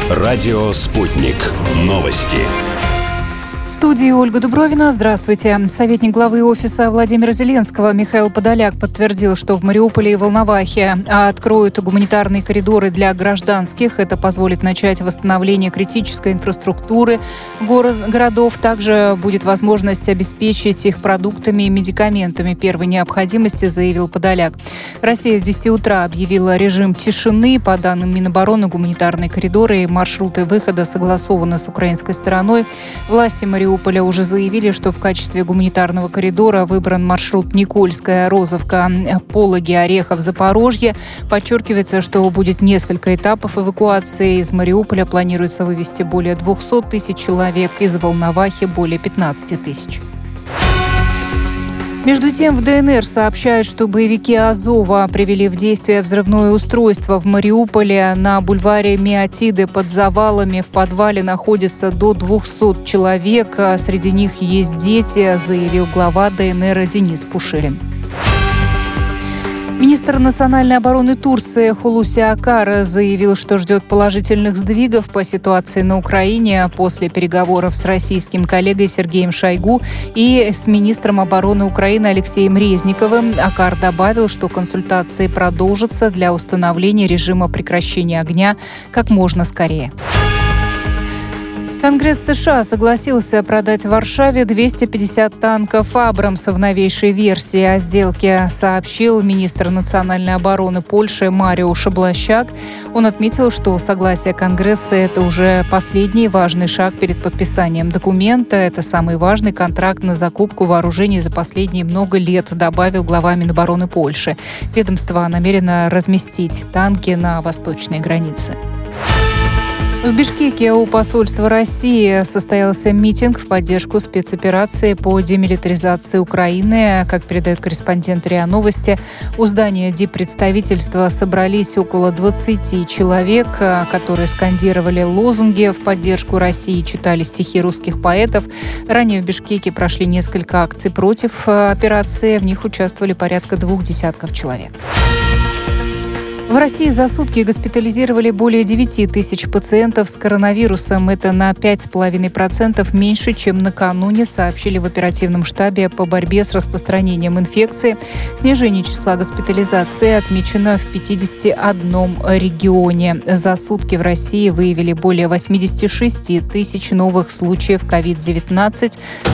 Радио «Спутник». Новости. В студии Ольга Дубровина. Здравствуйте. Советник главы офиса Владимира Зеленского Михаил Подоляк подтвердил, что в Мариуполе и Волновахе откроют гуманитарные коридоры для гражданских. Это позволит начать восстановление критической инфраструктуры городов. Также будет возможность обеспечить их продуктами и медикаментами первой необходимости, заявил Подоляк. Россия с 10 утра объявила режим тишины. По данным Минобороны, гуманитарные коридоры и маршруты выхода согласованы с украинской стороной. Власти Мариуполя уже заявили, что в качестве гуманитарного коридора выбран маршрут Никольская, Розовка, Пологи, Орехов, Запорожье. Подчеркивается, что будет несколько этапов эвакуации. Из Мариуполя планируется вывести более 200 тысяч человек, из Волновахи более 15 тысяч. Между тем, в ДНР сообщают, что боевики Азова привели в действие взрывное устройство в Мариуполе. На бульваре Меотиды под завалами в подвале находится до 200 человек. Среди них есть дети, заявил глава ДНР Денис Пушилин. Министр национальной обороны Турции Хулуси Акар заявил, что ждет положительных сдвигов по ситуации на Украине после переговоров с российским коллегой Сергеем Шойгу и с министром обороны Украины Алексеем Резниковым. Акар добавил, что консультации продолжатся для установления режима прекращения огня как можно скорее. Конгресс США согласился продать Варшаве 250 танков «Абрамс» в новейшей версии. О сделке сообщил министр национальной обороны Польши Мариуш Блащак. Он отметил, что согласие Конгресса – это уже последний важный шаг перед подписанием документа. Это самый важный контракт на закупку вооружений за последние много лет, добавил глава Минобороны Польши. Ведомство намерено разместить танки на восточной границе. В Бишкеке у посольства России состоялся митинг в поддержку спецоперации по демилитаризации Украины. Как передает корреспондент РИА Новости, у здания диппредставительства собрались около 20 человек, которые скандировали лозунги в поддержку России, читали стихи русских поэтов. Ранее в Бишкеке прошли несколько акций против операции. В них участвовали порядка 20 человек. В России за сутки госпитализировали более 9 тысяч пациентов с коронавирусом. Это на 5,5% меньше, чем накануне, сообщили в оперативном штабе по борьбе с распространением инфекции. Снижение числа госпитализации отмечено в 51 регионе. За сутки в России выявили более 86 тысяч новых случаев COVID-19.